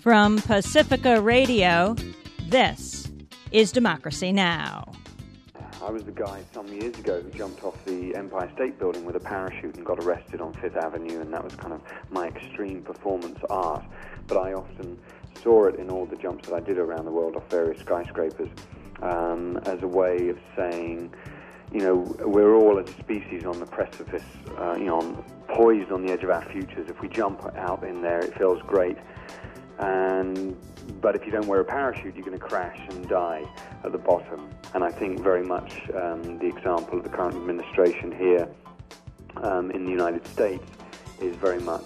From Pacifica Radio, this is Democracy Now! I was the guy some years ago who jumped off the Empire State Building with a parachute and got arrested on Fifth Avenue, and that was kind of my extreme performance art. But I often saw it in all the jumps that I did around the world off various skyscrapers as a way of saying, you know, we're all as a species on the precipice, poised on the edge of our futures. If we jump out in there, it feels great. But if you don't wear a parachute, you're going to crash and die at the bottom. And I think very much the example of the current administration here in the United States is very much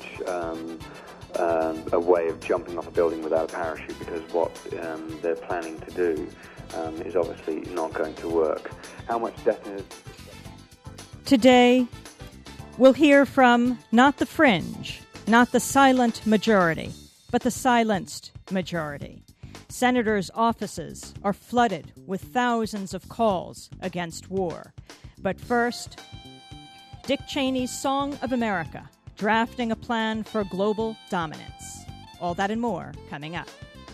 a way of jumping off a building without a parachute, because what they're planning to do is obviously not going to work. How much death is... Today, we'll hear from not the fringe, not the silent majority, but the silenced majority. Senators' offices are flooded with thousands of calls against war. But first, Dick Cheney's Song of America, drafting a plan for global dominance. All that and more coming up.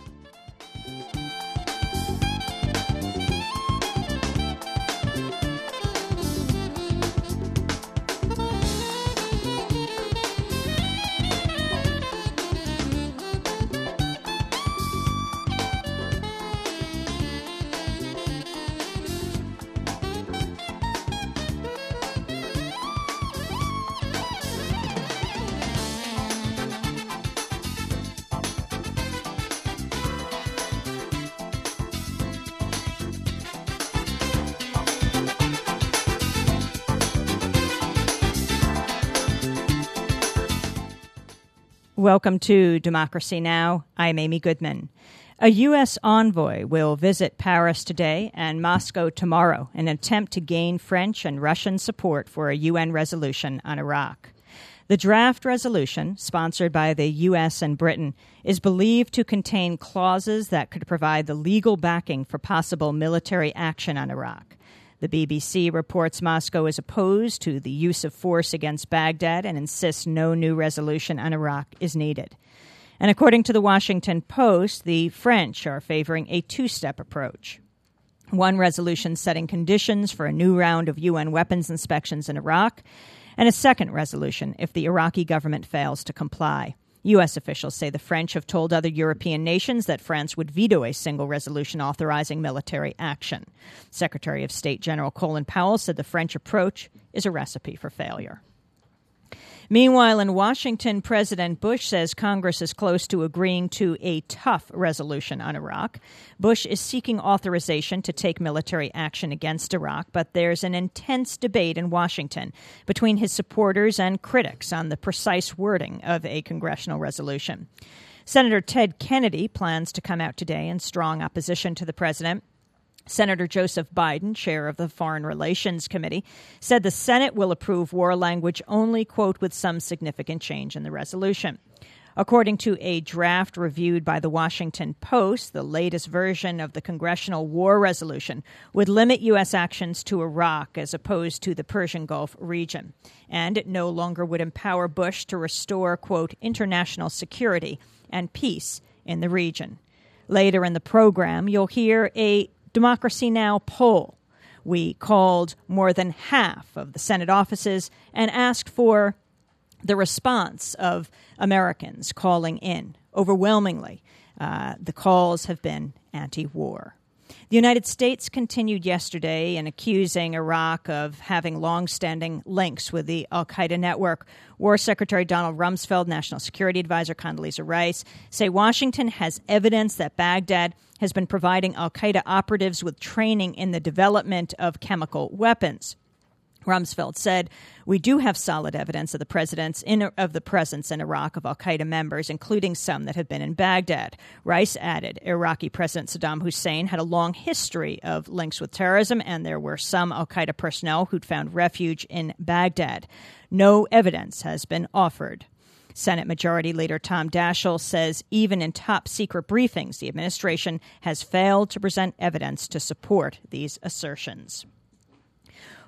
Welcome to Democracy Now! I'm Amy Goodman. A U.S. envoy will visit Paris today and Moscow tomorrow in an attempt to gain French and Russian support for a UN resolution on Iraq. The draft resolution, sponsored by the U.S. and Britain, is believed to contain clauses that could provide the legal backing for possible military action on Iraq. The BBC reports Moscow is opposed to the use of force against Baghdad and insists no new resolution on Iraq is needed. And according to the Washington Post, the French are favoring a two-step approach. One resolution setting conditions for a new round of UN weapons inspections in Iraq, and a second resolution if the Iraqi government fails to comply. U.S. officials say the French have told other European nations that France would veto a single resolution authorizing military action. Secretary of State General Colin Powell said the French approach is a recipe for failure. Meanwhile, in Washington, President Bush says Congress is close to agreeing to a tough resolution on Iraq. Bush is seeking authorization to take military action against Iraq, but there's an intense debate in Washington between his supporters and critics on the precise wording of a congressional resolution. Senator Ted Kennedy plans to come out today in strong opposition to the president. Senator Joseph Biden, chair of the Foreign Relations Committee, said the Senate will approve war language only, quote, with some significant change in the resolution. According to a draft reviewed by the Washington Post, the latest version of the congressional war resolution would limit U.S. actions to Iraq as opposed to the Persian Gulf region. And it no longer would empower Bush to restore, quote, international security and peace in the region. Later in the program, you'll hear a Democracy Now! Poll. We called more than half of the Senate offices and asked for the response of Americans calling in. Overwhelmingly, the calls have been anti-war. The United States continued yesterday in accusing Iraq of having long-standing links with the al-Qaeda network. War Secretary Donald Rumsfeld, National Security Advisor Condoleezza Rice say Washington has evidence that Baghdad has been providing al-Qaeda operatives with training in the development of chemical weapons. Rumsfeld said, "We do have solid evidence of the presence in Iraq of al-Qaeda members, including some that have been in Baghdad." Rice added, Iraqi President Saddam Hussein had a long history of links with terrorism, and there were some al-Qaeda personnel who'd found refuge in Baghdad. No evidence has been offered. Senate Majority Leader Tom Daschle says even in top-secret briefings, the administration has failed to present evidence to support these assertions.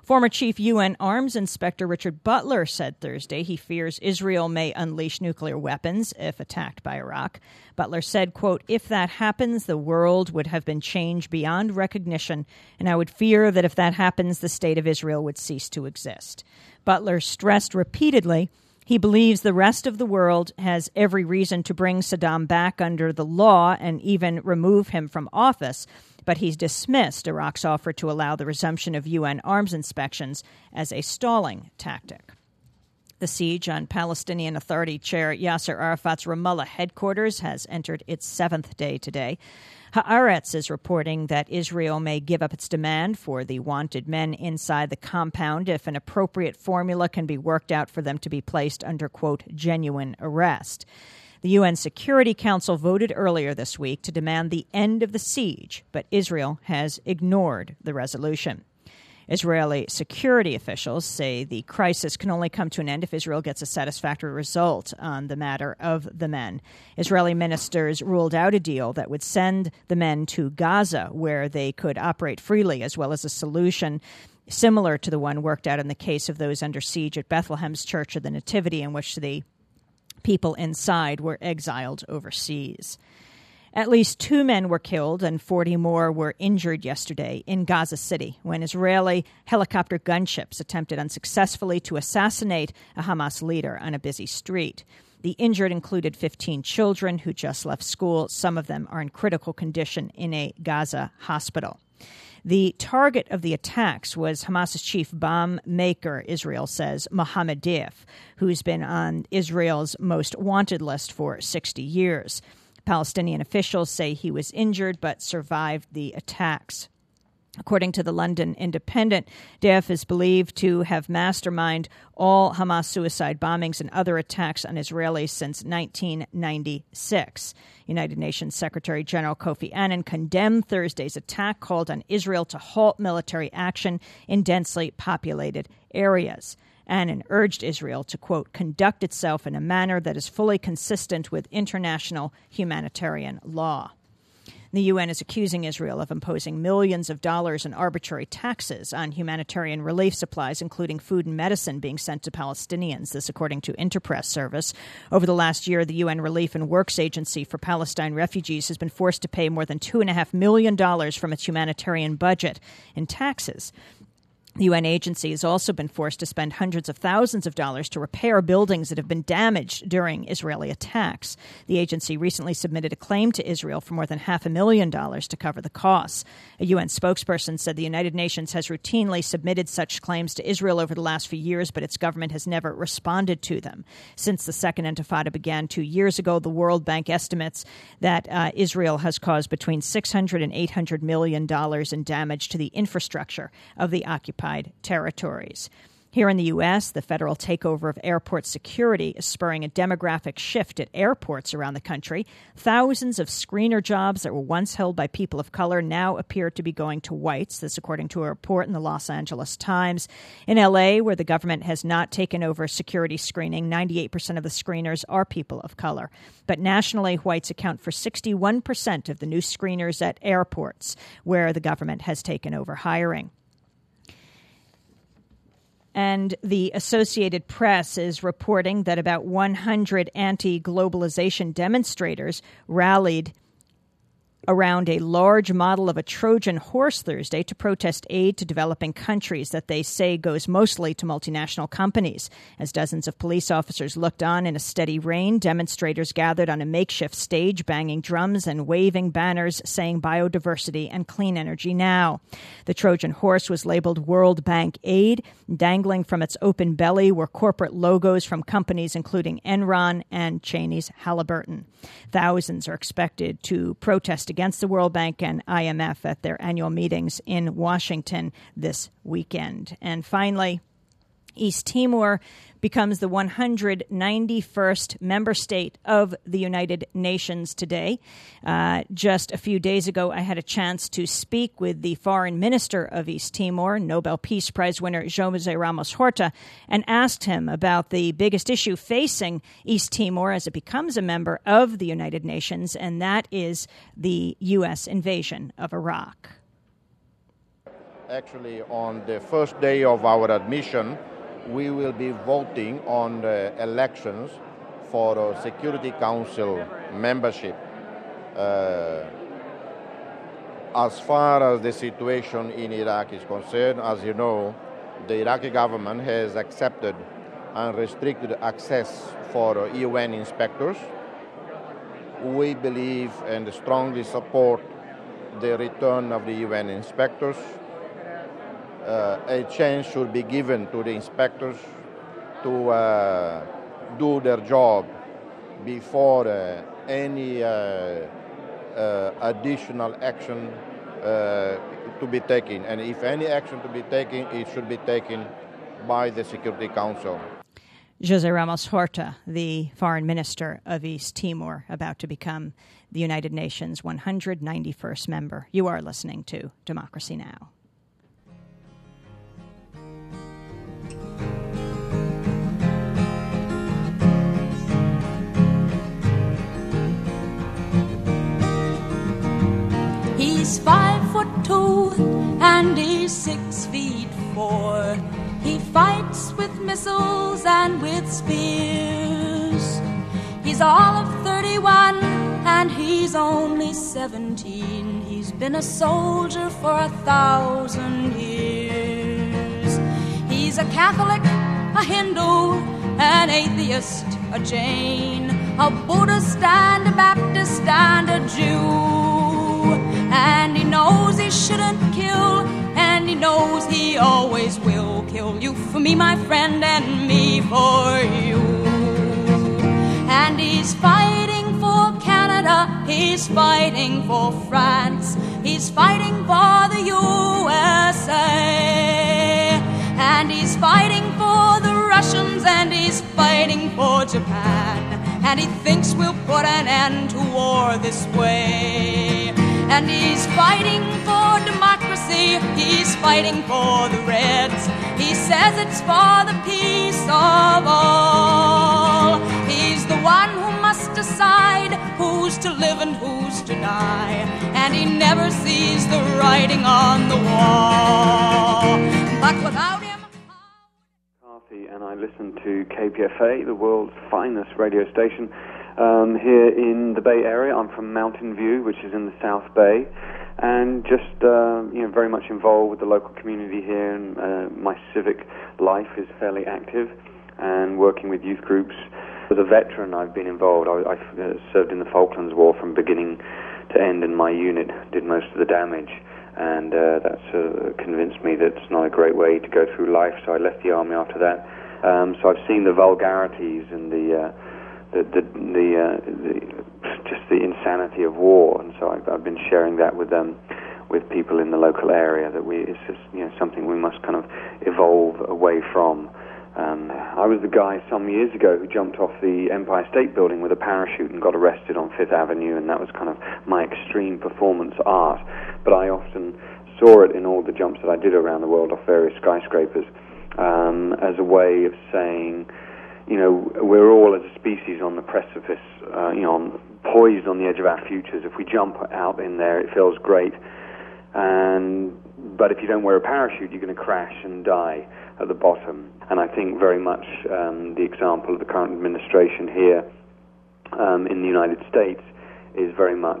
Former Chief UN Arms Inspector Richard Butler said Thursday he fears Israel may unleash nuclear weapons if attacked by Iraq. Butler said, quote, "If that happens, the world would have been changed beyond recognition, and I would fear that if that happens, the state of Israel would cease to exist." Butler stressed repeatedly he believes the rest of the world has every reason to bring Saddam back under the law and even remove him from office, but he's dismissed Iraq's offer to allow the resumption of UN arms inspections as a stalling tactic. The siege on Palestinian Authority Chair Yasser Arafat's Ramallah headquarters has entered its seventh day today. Haaretz is reporting that Israel may give up its demand for the wanted men inside the compound if an appropriate formula can be worked out for them to be placed under, quote, genuine arrest. The UN Security Council voted earlier this week to demand the end of the siege, but Israel has ignored the resolution. Israeli security officials say the crisis can only come to an end if Israel gets a satisfactory result on the matter of the men. Israeli ministers ruled out a deal that would send the men to Gaza, where they could operate freely, as well as a solution similar to the one worked out in the case of those under siege at Bethlehem's Church of the Nativity, in which the people inside were exiled overseas. At least 2 men were killed and 40 more were injured yesterday in Gaza City when Israeli helicopter gunships attempted unsuccessfully to assassinate a Hamas leader on a busy street. The injured included 15 children who just left school. Some of them are in critical condition in a Gaza hospital. The target of the attacks was Hamas's chief bomb maker, Israel says, Mohammed Deif, who's been on Israel's most wanted list for 60 years. Palestinian officials say he was injured but survived the attacks. According to the London Independent, Deif is believed to have masterminded all Hamas suicide bombings and other attacks on Israelis since 1996. United Nations Secretary General Kofi Annan condemned Thursday's attack, called on Israel to halt military action in densely populated areas. Annan urged Israel to, quote, conduct itself in a manner that is fully consistent with international humanitarian law. The UN is accusing Israel of imposing millions of dollars in arbitrary taxes on humanitarian relief supplies, including food and medicine being sent to Palestinians. This, according to Interpress Service. Over the last year, the UN Relief and Works Agency for Palestine Refugees has been forced to pay more than $2.5 million from its humanitarian budget in taxes. The UN agency has also been forced to spend hundreds of thousands of dollars to repair buildings that have been damaged during Israeli attacks. The agency recently submitted a claim to Israel for more than $500,000 to cover the costs. A UN spokesperson said the United Nations has routinely submitted such claims to Israel over the last few years, but its government has never responded to them. Since the Second Intifada began 2 years ago, the World Bank estimates that Israel has caused between $600 and $800 million in damage to the infrastructure of the occupied territories. Here in the U.S., the federal takeover of airport security is spurring a demographic shift at airports around the country. Thousands of screener jobs that were once held by people of color now appear to be going to whites. This, according to a report in the Los Angeles Times. In L.A., where the government has not taken over security screening, 98% of the screeners are people of color. But nationally, whites account for 61% of the new screeners at airports, where the government has taken over hiring. And the Associated Press is reporting that about 100 anti-globalization demonstrators rallied around a large model of a Trojan horse Thursday to protest aid to developing countries that they say goes mostly to multinational companies. As dozens of police officers looked on in a steady rain, demonstrators gathered on a makeshift stage, banging drums and waving banners saying biodiversity and clean energy now. The Trojan horse was labeled World Bank Aid. Dangling from its open belly were corporate logos from companies including Enron and Cheney's Halliburton. Thousands are expected to protest against the World Bank and IMF at their annual meetings in Washington this weekend. And finally, East Timor becomes the 191st member state of the United Nations today. Just a few days ago, I had a chance to speak with the foreign minister of East Timor, Nobel Peace Prize winner José Ramos Horta, and asked him about the biggest issue facing East Timor as it becomes a member of the United Nations, and that is the U.S. invasion of Iraq. Actually, on the first day of our admission, we will be voting on the elections for Security Council membership. As far as the situation in Iraq is concerned, as you know, the Iraqi government has accepted unrestricted access for UN inspectors. We believe and strongly support the return of the UN inspectors. A chance should be given to the inspectors to do their job before any additional action to be taken. And if any action to be taken, it should be taken by the Security Council. José Ramos Horta, the foreign minister of East Timor, about to become the United Nations 191st member. You are listening to Democracy Now! He's 5'2" and he's 6'4". He fights with missiles and with spears. He's all of 31 and he's only 17. He's been a soldier for 1,000 years. He's a Catholic, a Hindu, an atheist, a Jain, a Buddhist and a Baptist and a Jew. And he knows he shouldn't kill, and he knows he always will kill you for me, my friend, and me for you. And he's fighting for Canada, he's fighting for France, he's fighting for the USA. And he's fighting for the Russians, and he's fighting for Japan. And he thinks we'll put an end to war this way. And he's fighting for democracy, he's fighting for the Reds. He says it's for the peace of all. He's the one who must decide who's to live and who's to die. And he never sees the writing on the wall. But without him... And I listen to KPFA, the world's finest radio station, here in the Bay Area. I'm from Mountain View, which is in the South Bay, and just very much involved with the local community here. And my civic life is fairly active, and working with youth groups. As a veteran, I've been involved. I served in the Falklands War from beginning to end, and my unit did most of the damage. And that's convinced me that it's not a great way to go through life, so I left the army after that. So I've seen the vulgarities and just the insanity of war, and so I've been sharing that with people in the local area, that it's just something we must kind of evolve away from. I was the guy some years ago who jumped off the Empire State Building with a parachute and got arrested on Fifth Avenue, and that was kind of my extreme performance art. But I often saw it in all the jumps that I did around the world off various skyscrapers as a way of saying, we're all as a species on the precipice, poised on the edge of our futures. If we jump out in there, it feels great. But if you don't wear a parachute, you're going to crash and die at the bottom. And I think very much the example of the current administration here in the United States is very much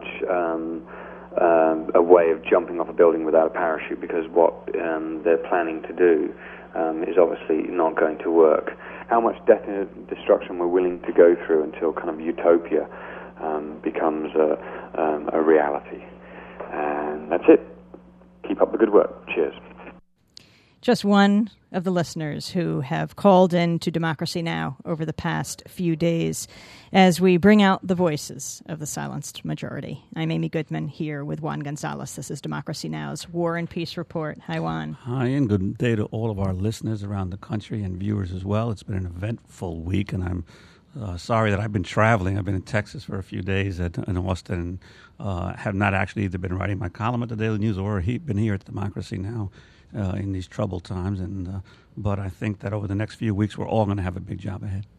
a way of jumping off a building without a parachute, because what they're planning to do is obviously not going to work. How much death and destruction we're willing to go through until kind of utopia becomes a reality. And that's it. Keep up the good work. Cheers. Just one of the listeners who have called in to Democracy Now! Over the past few days as we bring out the voices of the silenced majority. I'm Amy Goodman here with Juan Gonzalez. This is Democracy Now!'s War and Peace Report. Hi, Juan. Hi, and good day to all of our listeners around the country and viewers as well. It's been an eventful week, and I'm sorry that I've been traveling. I've been in Texas for a few days in Austin. Have not actually either been writing my column at the Daily News or been here at Democracy Now! In these troubled times, but I think that over the next few weeks we're all going to have a big job ahead.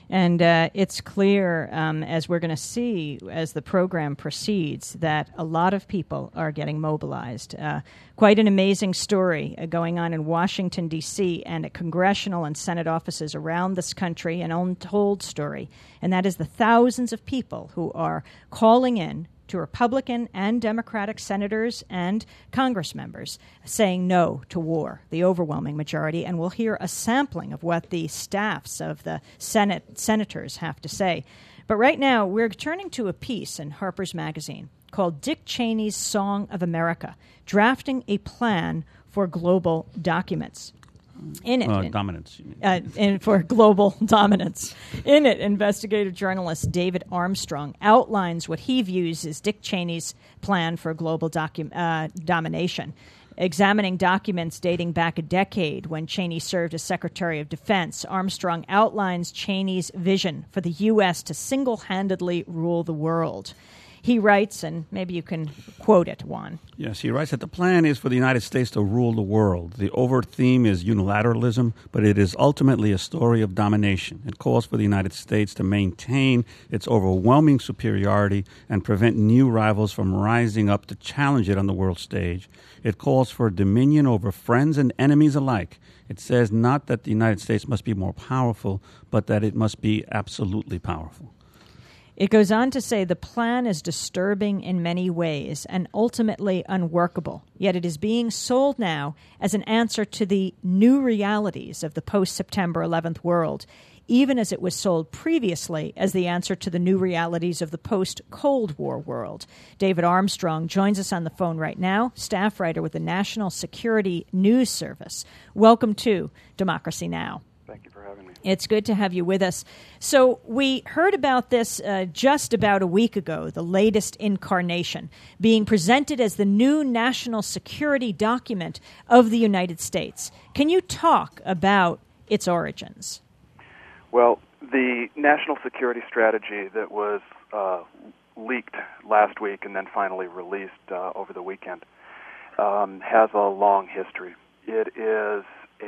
And it's clear, as we're going to see as the program proceeds, that a lot of people are getting mobilized. Quite an amazing story going on in Washington, D.C., and at congressional and Senate offices around this country, an untold story. And that is the thousands of people who are calling in to Republican and Democratic senators and Congress members saying no to war, the overwhelming majority. And we'll hear a sampling of what the staffs of the senators have to say. But right now, we're turning to a piece in Harper's Magazine called Dick Cheney's Song of America, Drafting a Plan for Global Documents. In it, dominance. And for global dominance. In it, investigative journalist David Armstrong outlines what he views as Dick Cheney's plan for global domination, examining documents dating back a decade when Cheney served as Secretary of Defense. Armstrong outlines Cheney's vision for the U.S. to single-handedly rule the world. He writes, and maybe you can quote it, Juan. Yes, he writes that the plan is for the United States to rule the world. The overt theme is unilateralism, but it is ultimately a story of domination. It calls for the United States to maintain its overwhelming superiority and prevent new rivals from rising up to challenge it on the world stage. It calls for dominion over friends and enemies alike. It says not that the United States must be more powerful, but that it must be absolutely powerful. It goes on to say the plan is disturbing in many ways and ultimately unworkable, yet it is being sold now as an answer to the new realities of the post-September 11th world, even as it was sold previously as the answer to the new realities of the post-Cold War world. David Armstrong joins us on the phone right now, staff writer with the National Security News Service. Welcome to Democracy Now! Thank you for having me. It's good to have you with us. So we heard about this just about a week ago, the latest incarnation, being presented as the new national security document of the United States. Can you talk about its origins? Well, the national security strategy that was leaked last week and then finally released over the weekend has a long history. It is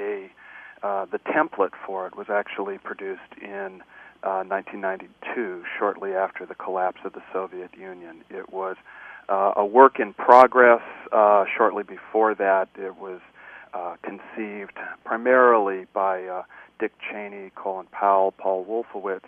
the template for it was actually produced in 1992, shortly after the collapse of the Soviet Union. It was a work in progress. Shortly before that, it was conceived primarily by Dick Cheney, Colin Powell, Paul Wolfowitz,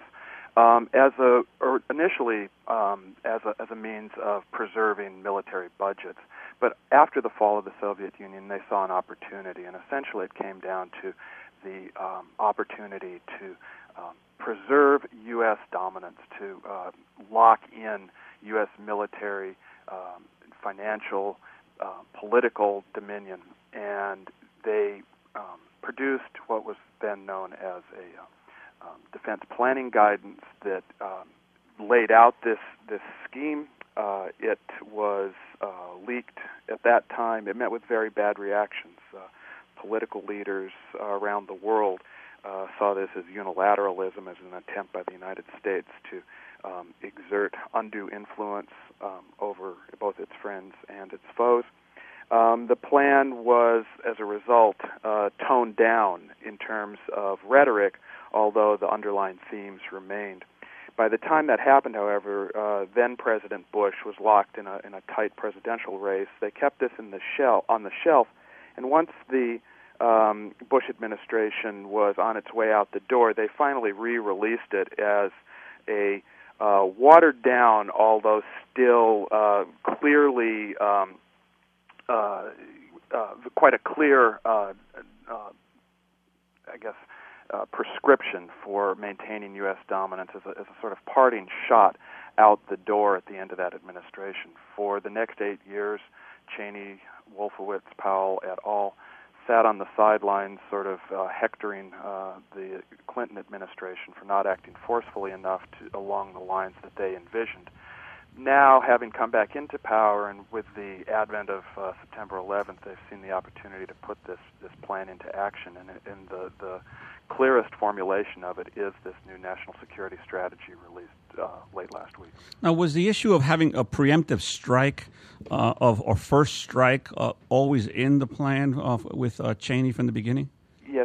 initially as a means of preserving military budgets. But after the fall of the Soviet Union, they saw an opportunity, and essentially it came down to the opportunity to preserve U.S. dominance, to lock in U.S. military, financial, political dominion. And they produced what was then known as a defense planning guidance that laid out this scheme. It was leaked at that time. It met with very bad reactions. Political leaders around the world saw this as unilateralism, as an attempt by the United States to exert undue influence over both its friends and its foes. The plan was, as a result, toned down in terms of rhetoric, although the underlying themes remained. By the time that happened, however, then President Bush was locked in a tight presidential race. They kept this on the shelf, and once the Bush administration was on its way out the door, they finally re-released it as a watered down, although still clearly quite a clear, prescription for maintaining U.S. dominance as a sort of parting shot out the door at the end of that administration. For the next 8 years, Cheney, Wolfowitz, Powell et al. Sat on the sidelines sort of hectoring the Clinton administration for not acting forcefully enough along the lines that they envisioned. Now, having come back into power and with the advent of September 11th, they've seen the opportunity to put this plan into action, and the clearest formulation of it is this new national security strategy released late last week. Now, was the issue of having a preemptive strike or first strike always in the plan with Cheney from the beginning? Yes,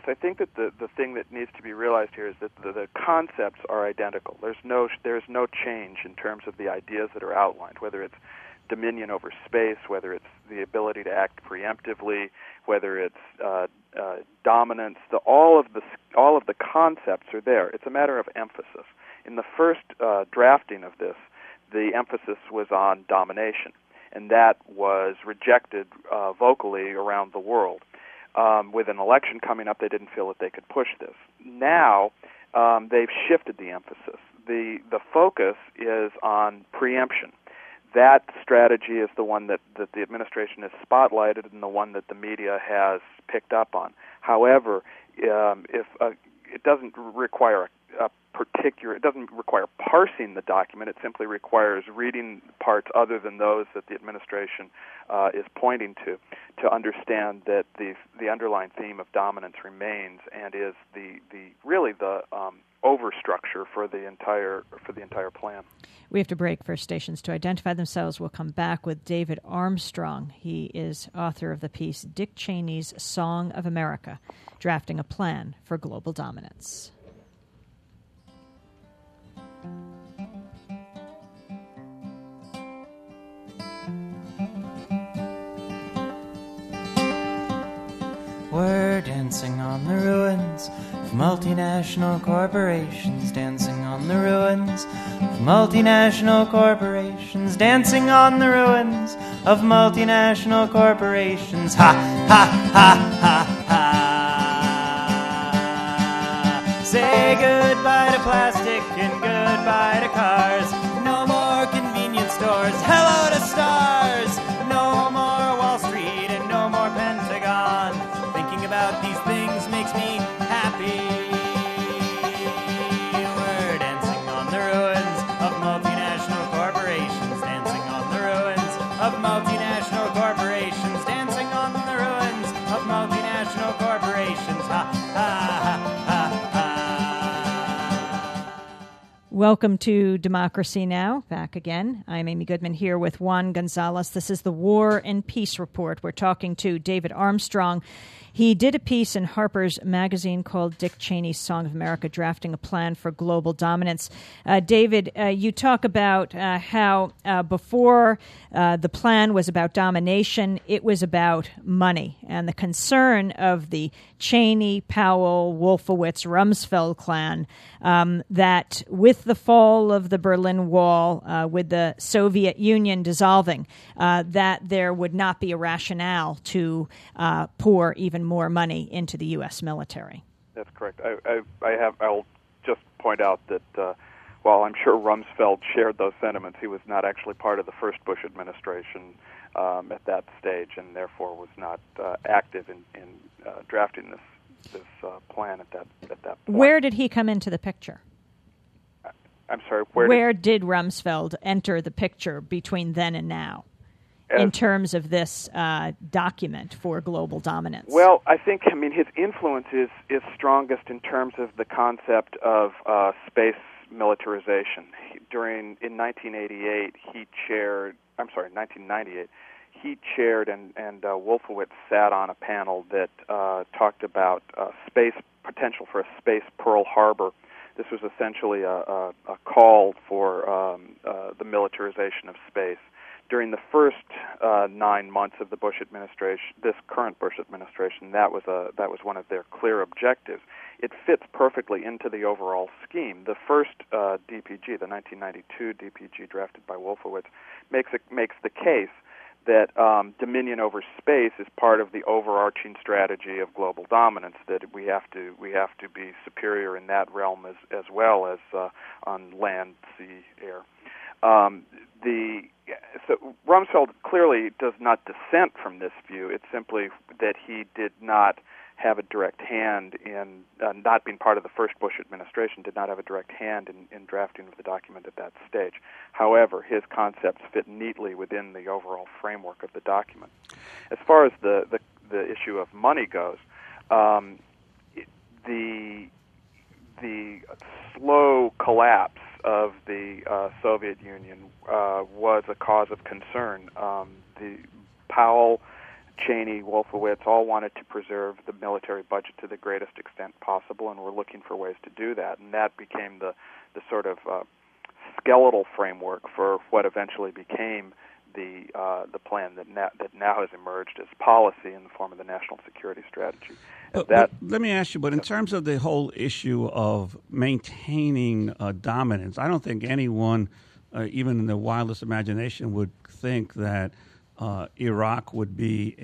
I think that the thing that needs to be realized here is that the concepts are identical. There's no change in terms of the ideas that are outlined, whether it's dominion over space, whether it's the ability to act preemptively, whether it's dominance. All of the concepts are there. It's a matter of emphasis. In the first drafting of this, the emphasis was on domination, and that was rejected vocally around the world. With an election coming up, they didn't feel that they could push this. Now, they've shifted the emphasis. The focus is on preemption. That strategy is the one that the administration has spotlighted and the one that the media has picked up on. However, it doesn't require it doesn't require parsing the document. It simply requires reading parts other than those that the administration is pointing to understand that the underlying theme of dominance remains and is the overstructure for the entire plan. We have to break for stations to identify themselves. We'll come back with David Armstrong. He is author of the piece Dick Cheney's Song of America, Drafting a Plan for Global Dominance. We're dancing on the ruins of multinational corporations, dancing on the ruins of multinational corporations, dancing on the ruins of multinational corporations. Ha, ha, ha, ha, ha. Say goodbye to plastic and goodbye to cars. No more convenience stores. Hello to stars. No more Wall Street and no more Pentagon. Thinking about these things makes me happy. We're dancing on the ruins of multinational corporations, dancing on the ruins of multinational corporations, dancing on the ruins of multinational corporations. Ha, ha, ha, ha, ha. Welcome to Democracy Now! Back again. I'm Amy Goodman here with Juan Gonzalez. This is the War and Peace Report. We're talking to David Armstrong. He did a piece in Harper's Magazine called Dick Cheney's Song of America, Drafting a Plan for Global Dominance. David, you talk about how before the plan was about domination, it was about money. And the concern of the Cheney, Powell, Wolfowitz, Rumsfeld clan that with the fall of the Berlin Wall, with the Soviet Union dissolving, that there would not be a rationale to pour even more money into the U.S. military. That's correct. I'll just point out that while I'm sure Rumsfeld shared those sentiments, he was not actually part of the first Bush administration at that stage, and therefore was not active in drafting this plan at that point. Where did he come into the picture? I'm sorry. Where did Rumsfeld enter the picture between then and now? In terms of this document for global dominance? Well, I think, his influence is strongest in terms of the concept of space militarization. In 1998, 1998, he chaired and Wolfowitz sat on a panel that talked about potential for a space Pearl Harbor. This was essentially a call for the militarization of space. During the first 9 months of the Bush administration, this current Bush administration, that was one of their clear objectives. It fits perfectly into the overall scheme. The first DPG, the 1992 DPG drafted by Wolfowitz, makes the case that dominion over space is part of the overarching strategy of global dominance. That we have to be superior in that realm as well as on land, sea, air. So Rumsfeld clearly does not dissent from this view. It's simply that he did not have a direct hand in, not being part of the first Bush administration, did not have a direct hand in drafting of the document at that stage. However, his concepts fit neatly within the overall framework of the document. As far as the issue of money goes, the slow collapse of the Soviet Union was a cause of concern. The Powell Cheney, Wolfowitz, all wanted to preserve the military budget to the greatest extent possible, and were looking for ways to do that. And that became the sort of skeletal framework for what eventually became the plan that now has emerged as policy in the form of the National Security Strategy. But let me ask you, but in terms of the whole issue of maintaining dominance, I don't think anyone, even in the wildest imagination, would think that Iraq would be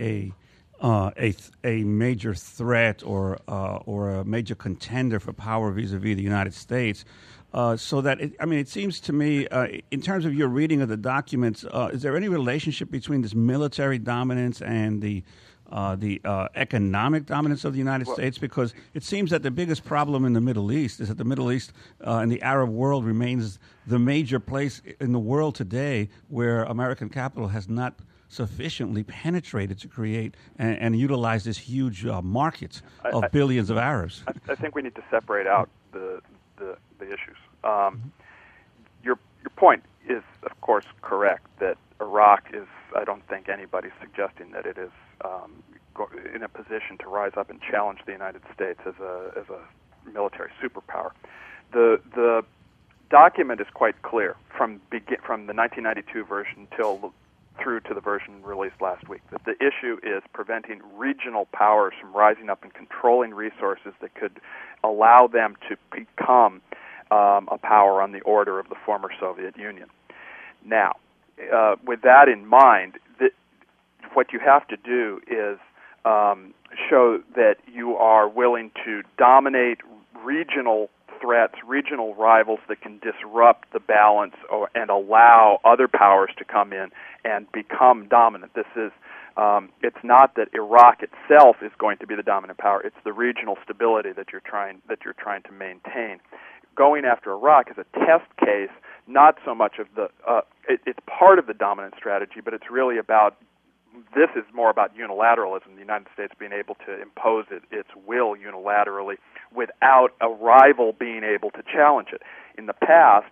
a major threat or a major contender for power vis-a-vis the United States. So that it seems to me, in terms of your reading of the documents, is there any relationship between this military dominance and the economic dominance of the United States? Because it seems that the biggest problem in the Middle East is that the Middle East and the Arab world remains the major place in the world today where American capital has not sufficiently penetrated to create and utilize this huge market of billions of Arabs. I think we need to separate out the issues. Your point is, of course, correct that Iraq is. I don't think anybody's suggesting that it is in a position to rise up and challenge the United States as a military superpower. The document is quite clear from the 1992 version through to the version released last week, that the issue is preventing regional powers from rising up and controlling resources that could allow them to become a power on the order of the former Soviet Union. Now, with that in mind, what you have to do is show that you are willing to dominate regional threats, regional rivals that can disrupt the balance and allow other powers to come in and become dominant. This is it's not that Iraq itself is going to be the dominant power. It's the regional stability that you're trying to maintain. Going after Iraq is a test case, not so much of it's part of the dominant strategy, but it's really about. This is more about unilateralism, the United States being able to impose its will unilaterally without a rival being able to challenge it. In the past,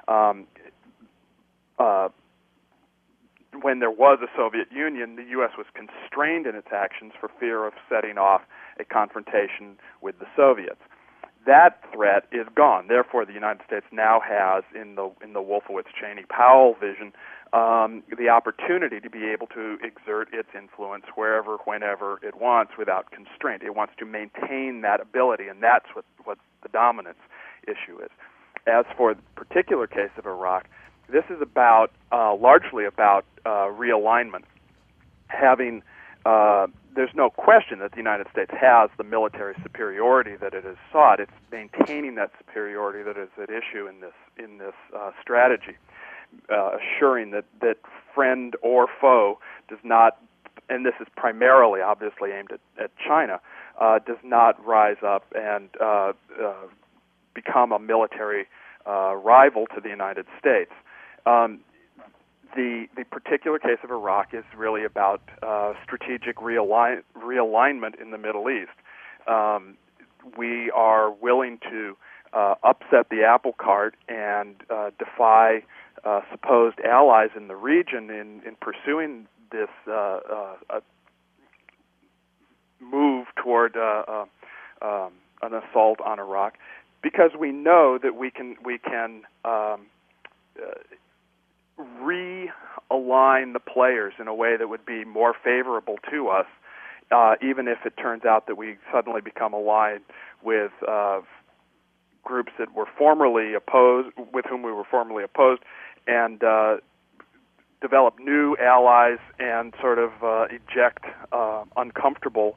when there was a Soviet Union, the U.S. was constrained in its actions for fear of setting off a confrontation with the Soviets. That threat is gone. Therefore, the United States now has, in the Wolfowitz-Cheney-Powell vision, the opportunity to be able to exert its influence wherever, whenever it wants without constraint. It wants to maintain that ability, and that's what the dominance issue is. As for the particular case of Iraq, this is about largely about realignment. There's no question that the United States has the military superiority that it has sought. It's maintaining that superiority that is at issue in this strategy. Assuring that friend or foe does not, and this is primarily obviously aimed at China, does not rise up and become a military rival to the United States. The particular case of Iraq is really about strategic realignment in the Middle East. We are willing to upset the apple cart and defy supposed allies in the region in pursuing this move toward an assault on Iraq, because we know that we can realign the players in a way that would be more favorable to us, even if it turns out that we suddenly become aligned with groups that were formerly opposed, with whom we were formerly opposed, and develop new allies and sort of eject uncomfortable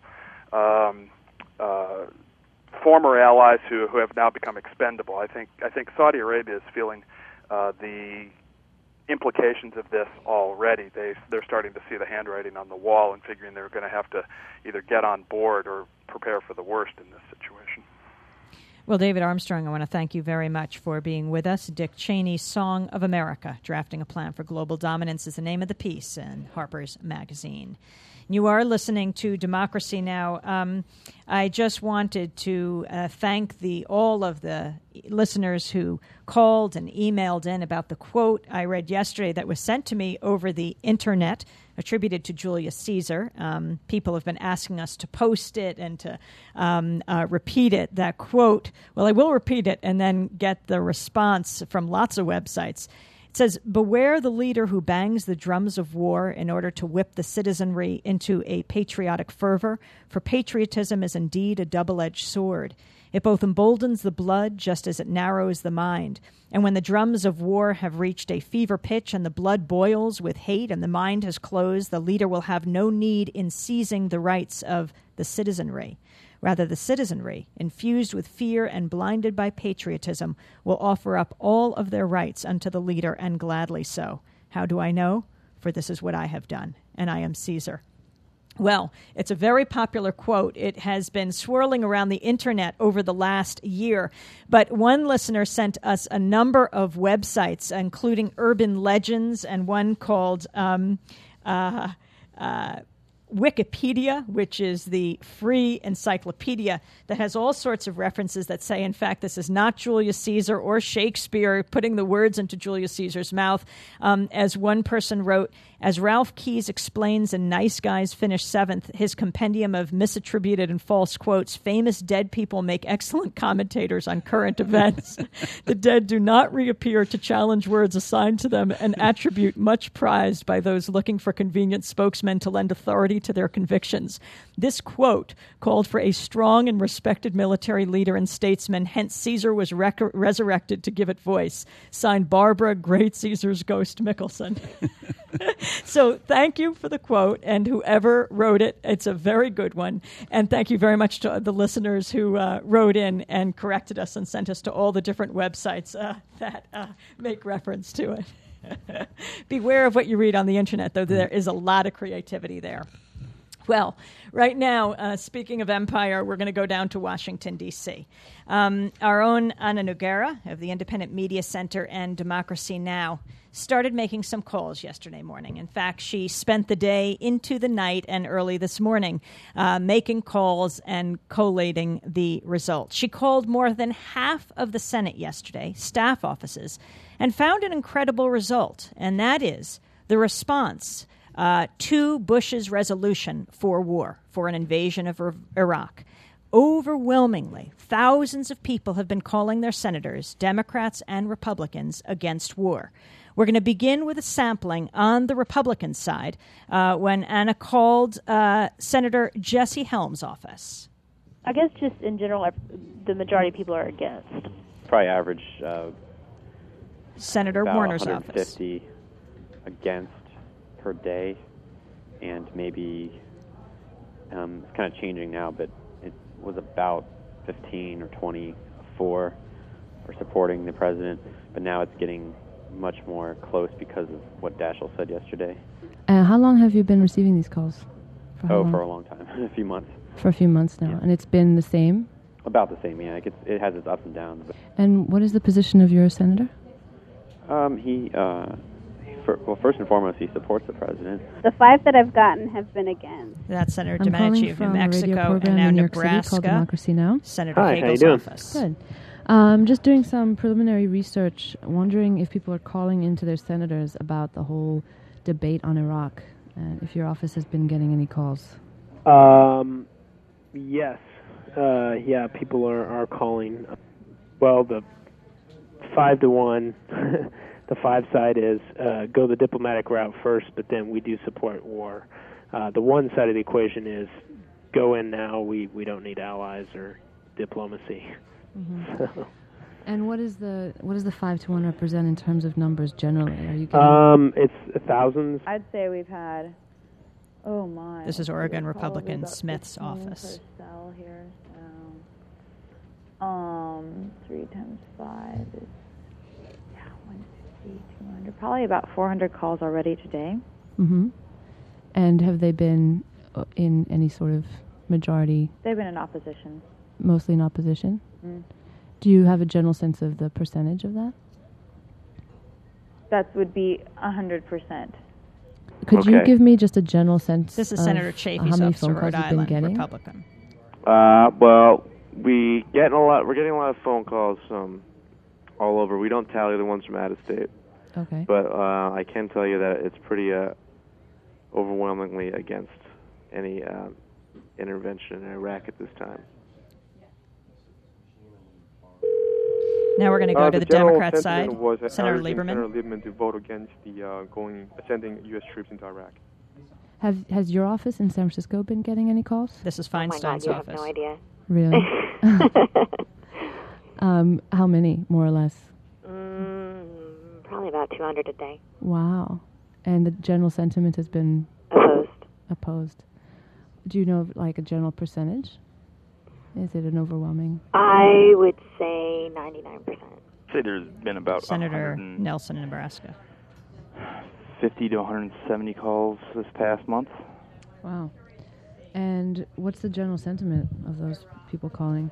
former allies who have now become expendable. I think Saudi Arabia is feeling the implications of this already. They're starting to see the handwriting on the wall and figuring they're going to have to either get on board or prepare for the worst in this situation. Well, David Armstrong, I want to thank you very much for being with us. Dick Cheney's Song of America, Drafting a Plan for Global Dominance, is the name of the piece in Harper's Magazine. You are listening to Democracy Now! I just wanted to thank all of the listeners who called and emailed in about the quote I read yesterday that was sent to me over the internet, attributed to Julius Caesar. People have been asking us to post it and to repeat it, that quote. Well, I will repeat it and then get the response from lots of websites. It says, "Beware the leader who bangs the drums of war in order to whip the citizenry into a patriotic fervor, for patriotism is indeed a double-edged sword. It both emboldens the blood just as it narrows the mind. And when the drums of war have reached a fever pitch and the blood boils with hate and the mind has closed, the leader will have no need in seizing the rights of the citizenry. Rather, the citizenry, infused with fear and blinded by patriotism, will offer up all of their rights unto the leader, and gladly so. How do I know? For this is what I have done, and I am Caesar." Well, it's a very popular quote. It has been swirling around the internet over the last year. But one listener sent us a number of websites, including Urban Legends and one called Wikipedia, which is the free encyclopedia that has all sorts of references that say, in fact, this is not Julius Caesar or Shakespeare putting the words into Julius Caesar's mouth. As one person wrote, as Ralph Keyes explains in Nice Guys Finish Seventh, his compendium of misattributed and false quotes, famous dead people make excellent commentators on current events. The dead do not reappear to challenge words assigned to them, an attribute much prized by those looking for convenient spokesmen to lend authority to their convictions. This quote called for a strong and respected military leader and statesman, hence Caesar was resurrected to give it voice. Signed, Barbara, Great Caesar's Ghost Mickelson. So thank you for the quote, and whoever wrote it, it's a very good one. And thank you very much to the listeners who wrote in and corrected us and sent us to all the different websites that make reference to it. Beware of what you read on the internet, though. There is a lot of creativity there. Well, right now, speaking of empire, we're going to go down to Washington, D.C. Our own Ana Noguera of the Independent Media Center and Democracy Now! Started making some calls yesterday morning. In fact, she spent the day into the night and early this morning making calls and collating the results. She called more than half of the Senate yesterday, staff offices, and found an incredible result, and that is the response to Bush's resolution for war, for an invasion of Iraq. Overwhelmingly, thousands of people have been calling their senators, Democrats and Republicans, against war. We're going to begin with a sampling on the Republican side when Anna called Senator Jesse Helms' office. I guess just in general, the majority of people are against. Probably average Senator Warner's office. 150 against per day, and maybe it's kind of changing now, but it was about 15 or 20 for supporting the president, but now it's getting much more close because of what Daschle said yesterday. How long have you been receiving these calls? For a long time, a few months. For a few months now, yeah. And it's been the same? About the same, yeah. It has its ups and downs. And what is the position of your senator? First and foremost, he supports the president. The 5 that I've gotten have been against. That's Senator Domenici of New Mexico and now Nebraska. Called Democracy Now! Senator Hi, Hagel's how you doing? office. Good. Just doing some preliminary research, wondering if people are calling into their senators about the whole debate on Iraq, and if your office has been getting any calls. Yes. Yeah, people are calling. Well, the 5-1, the 5 side is go the diplomatic route first, but then we do support war. The 1 side of the equation is go in now, we don't need allies or diplomacy. Mm-hmm. So. And what does the 5-1 represent in terms of numbers generally? Are you getting it's thousands. I'd say we've had, oh my. This is Oregon Republican Smith's office. Per cell here, so 3 times 5 is 150, 200, probably about 400 calls already today. Mm-hmm. And have they been in any sort of majority? They've been in opposition. Mostly in opposition? Mm. Do you have a general sense of the percentage of that? That would be 100%. Could you give me just a general sense? This is of Senator how Chafee's many of phone calls Rhode you've been Island, getting? Republican. Well, we're getting a lot of phone calls all over. We don't tally the ones from out of state. Okay. But I can tell you that it's pretty overwhelmingly against any intervention in Iraq at this time. Now we're going to go to the Democrat side. Was Senator urging Lieberman. Senator Lieberman to vote against the sending U.S. troops into Iraq. Has your office in San Francisco been getting any calls? This is Oh my God, Feinstein's you office. have no idea. Really? How many, more or less? Probably about 200 a day. Wow. And the general sentiment has been opposed. Do you know, like, a general percentage? Is it an overwhelming? I would say 99%. Say there's been about Senator Nelson in Nebraska. 50 to 170 calls this past month. Wow. And what's the general sentiment of those people calling?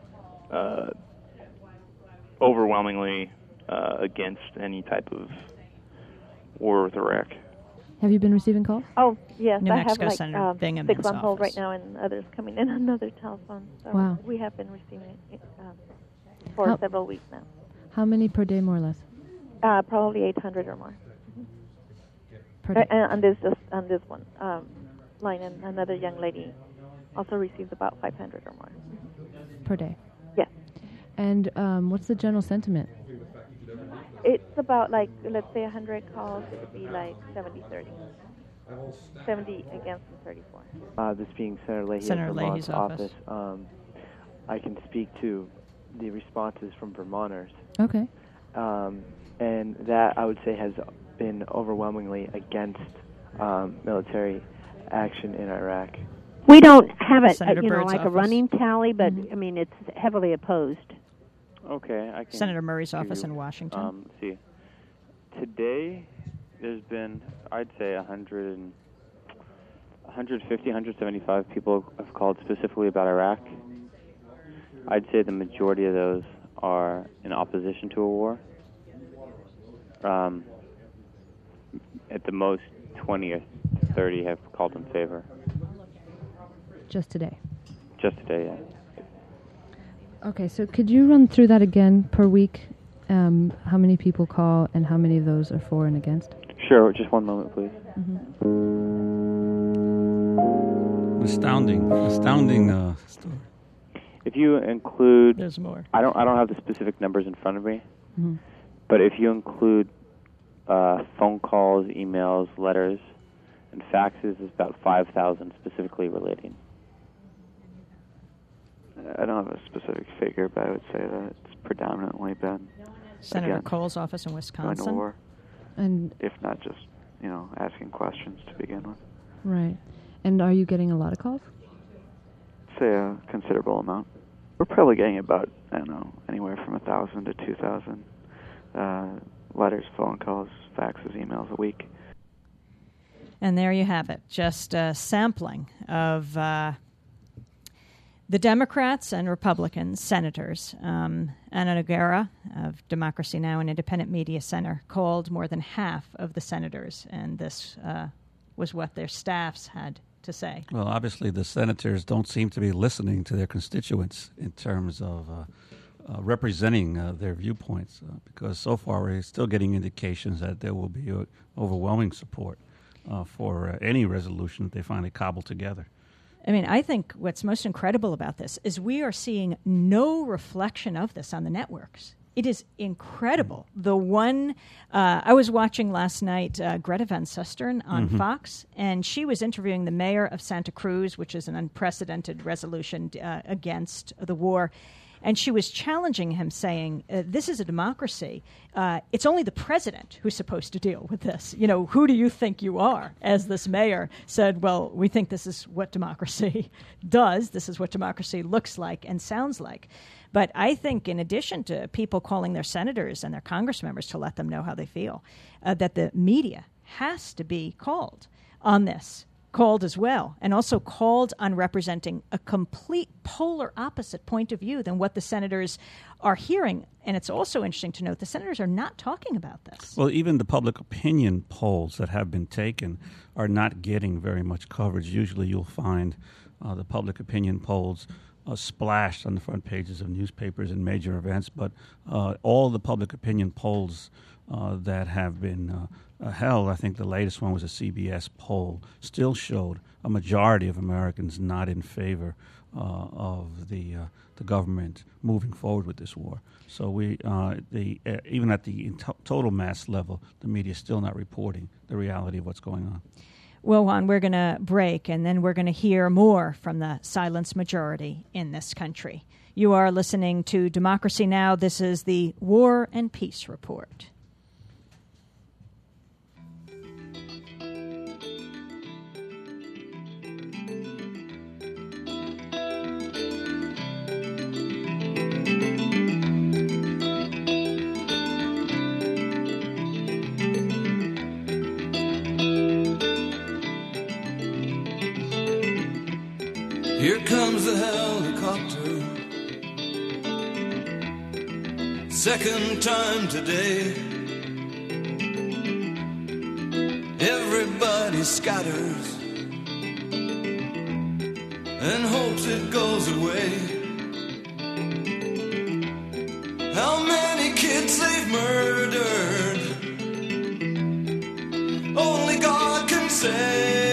Overwhelmingly against any type of war with Iraq. Have you been receiving calls? Oh, yes. New I Mexico have Senator like Bingham's 6 on hold office. right now and others coming in on other telephones. So Wow. we have been receiving it for several weeks now. How many per day, more or less? Probably 800 or more. Per day? On this one line, and another young lady also received about 500 or more. Per day? Yes. And what's the general sentiment? It's about, like, let's say 100 calls, it would be like 70-30. 70 against and 34. This being Senator Leahy Senator of Leahy's Vermont's office, I can speak to the responses from Vermonters. Okay. And that, I would say, has been overwhelmingly against military action in Iraq. We don't have it, Senator Byrd's like a office. running tally, but I mean, it's heavily opposed. Okay, I can. Senator Murray's give office you, in Washington. Let's see. Today, there's been, I'd say, 150, 175 people have called specifically about Iraq. I'd say the majority of those are in opposition to a war. At the most, 20 or 30 have called in favor. Just today? Just today, yeah. Okay, so could you run through that again per week? How many people call and how many of those are for and against? Sure, just one moment, please. Astounding story. If you include, there's more. I don't have the specific numbers in front of me, Mhm. but if you include phone calls, emails, letters, and faxes, it's about 5,000 specifically relating. I don't have a specific figure, but I would say that it's predominantly been Senator against Cole's office in going to Wisconsin. war, And if not just asking questions to begin with. right. And are you getting a lot of calls? Say a considerable amount. We're probably getting about, I don't know, anywhere from 1,000 to 2,000 letters, phone calls, faxes, emails a week. And there you have it, just a sampling of the Democrats and Republicans, senators. Anna Noguera of Democracy Now! And Independent Media Center called more than half of the senators, and this was what their staffs had to say. Well, obviously, the senators don't seem to be listening to their constituents in terms of representing their viewpoints, because so far we're still getting indications that there will be overwhelming support for any resolution that they finally cobble together. I mean, I think what's most incredible about this is we are seeing no reflection of this on the networks. It is incredible. The one, I was watching last night Greta Van Susteren on Fox, and she was interviewing the mayor of Santa Cruz, which is an unprecedented resolution against the war. And she was challenging him, saying, this is a democracy. It's only the president who's supposed to deal with this. You know, who do you think you are? As this mayor said, well, we think this is what democracy does. This is what democracy looks like and sounds like. But I think in addition to people calling their senators and their Congress members to let them know how they feel, that the media has to be called on this. called as well, and also called on representing a complete polar opposite point of view than what the senators are hearing. And it's also interesting to note the senators are not talking about this. Well, even the public opinion polls that have been taken are not getting very much coverage. Usually you'll find the public opinion polls splashed on the front pages of newspapers and major events, but all the public opinion polls that have been held, I think the latest one was a CBS poll, still showed a majority of Americans not in favor of the government moving forward with this war. So even at the total mass level, the media is still not reporting the reality of what's going on. Well, Juan, we're going to break, and then we're going to hear more from the silent majority in this country. You are listening to Democracy Now! This is the War and Peace Report. Here comes the helicopter, second time today. Everybody scatters and hopes it goes away. How many kids they've murdered, only God can say.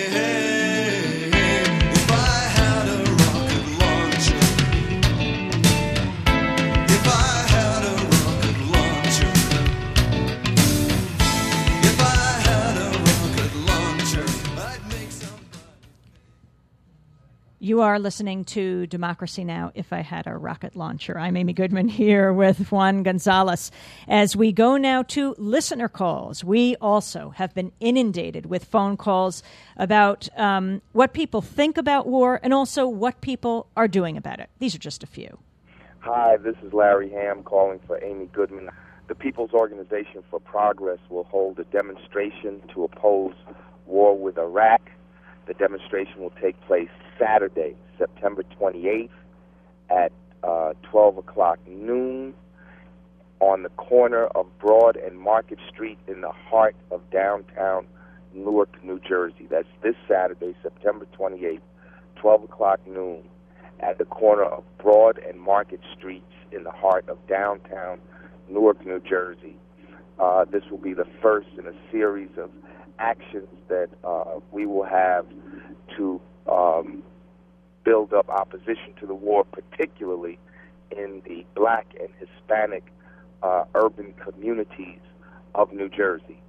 You are listening to Democracy Now! If I Had a Rocket Launcher. I'm Amy Goodman here with Juan Gonzalez. As we go now to listener calls, we also have been inundated with phone calls about what people think about war and also what people are doing about it. These are just a few. Hi, this is Larry Ham calling for Amy Goodman. The People's Organization for Progress will hold a demonstration to oppose war with Iraq. The demonstration will take place Saturday, September 28th at 12 o'clock noon on the corner of Broad and Market Street in the heart of downtown Newark, New Jersey. That's this Saturday, September 28th, 12 o'clock noon at the corner of Broad and Market Streets in the heart of downtown Newark, New Jersey. This will be the first in a series of actions that we will have to build up opposition to the war, particularly in the black and Hispanic urban communities of New Jersey.